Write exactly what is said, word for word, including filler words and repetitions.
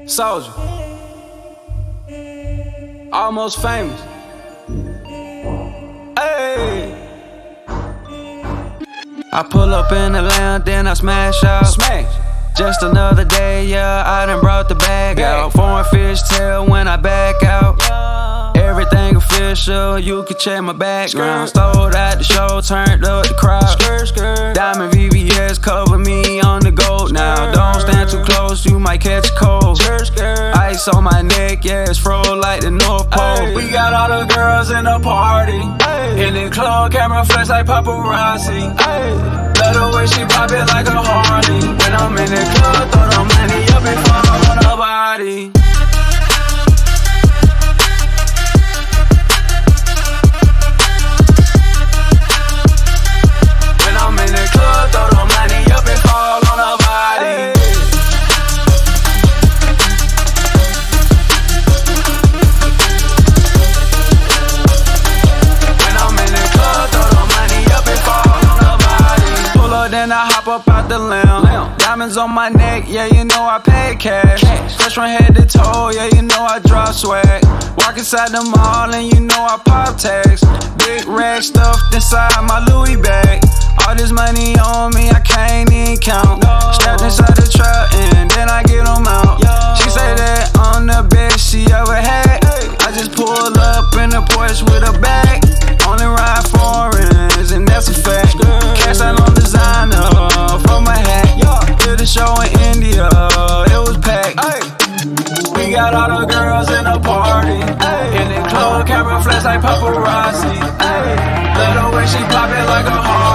Soldier. Almost famous. Hey. I pull up in the lamb, then I smash out. Smash. Just another day, yeah, I done brought the bag out. Foreign fish tail when I back out. Everything official, you can check my background. Stole at the show, turned up the crowd. Diamond V V S cover me on the gold now. Don't stand too close, you might catch a cold. Ice on my neck, yeah, it's froze like the North Pole. We got all the girls in the party. In the club, camera flash like paparazzi. Love the way she pop it like a Harley. When I'm in the club, throw the money up and fall on her body. Then I hop up out the lamb. Diamonds on my neck, yeah, you know I pay cash. Fresh from head to toe, yeah, you know I drop swag. Walk inside the mall and you know I pop tags. Big rag stuffed inside my Louis bag. All this money on me, I can't even count. Strapped inside the truck and then I get them out. She say that I'm the best she ever had. I just pull up in the Porsche with a bag. Only ride foreigns and that's a fact. Cash out on designer from my hat. Did a show in India, it was packed. We got all the girls in the party. In the club, camera flash like paparazzi. Love the way she pop it like a heart.